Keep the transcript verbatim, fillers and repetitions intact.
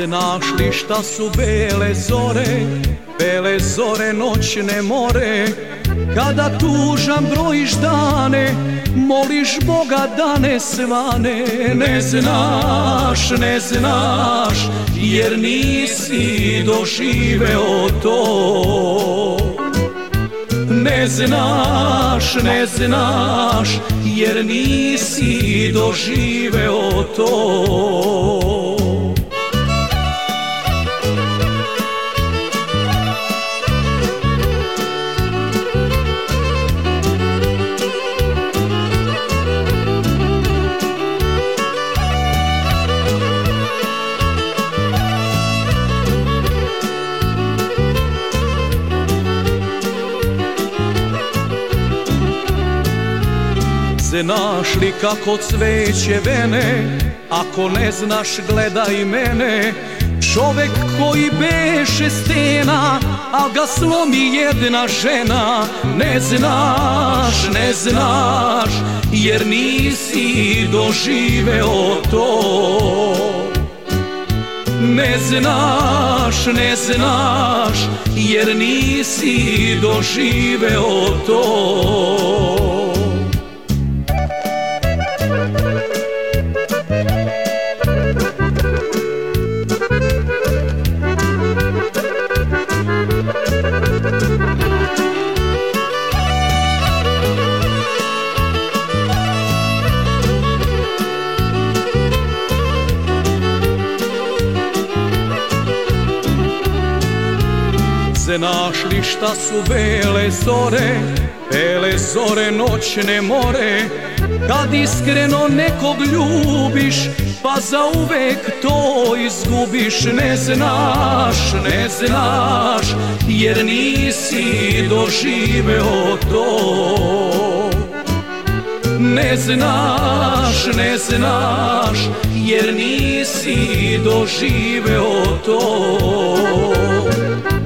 Znaš li šta su bele zore, bele zore noćne more, kada tužan brojiš dane, moliš Boga da ne svane. Ne znaš, ne znaš, jer nisi doživeo to. Ne znaš, ne znaš, jer nisi doživeo to. Znaš li kako cveće vene, ako ne znaš gledaj mene. Čovek koji beše stena, al ga slomi jedna žena. Ne znaš, ne znaš, jer nisi doživeo to. Ne znaš, ne znaš, jer nisi doživeo to. Znaš li šta su bele zore, bele zore noćne more, kad iskreno nekog ljubiš, pa zauvek to izgubiš. Ne znaš, ne znaš, jer nisi doživeo to. Ne znaš, ne znaš, jer nisi doživeo to.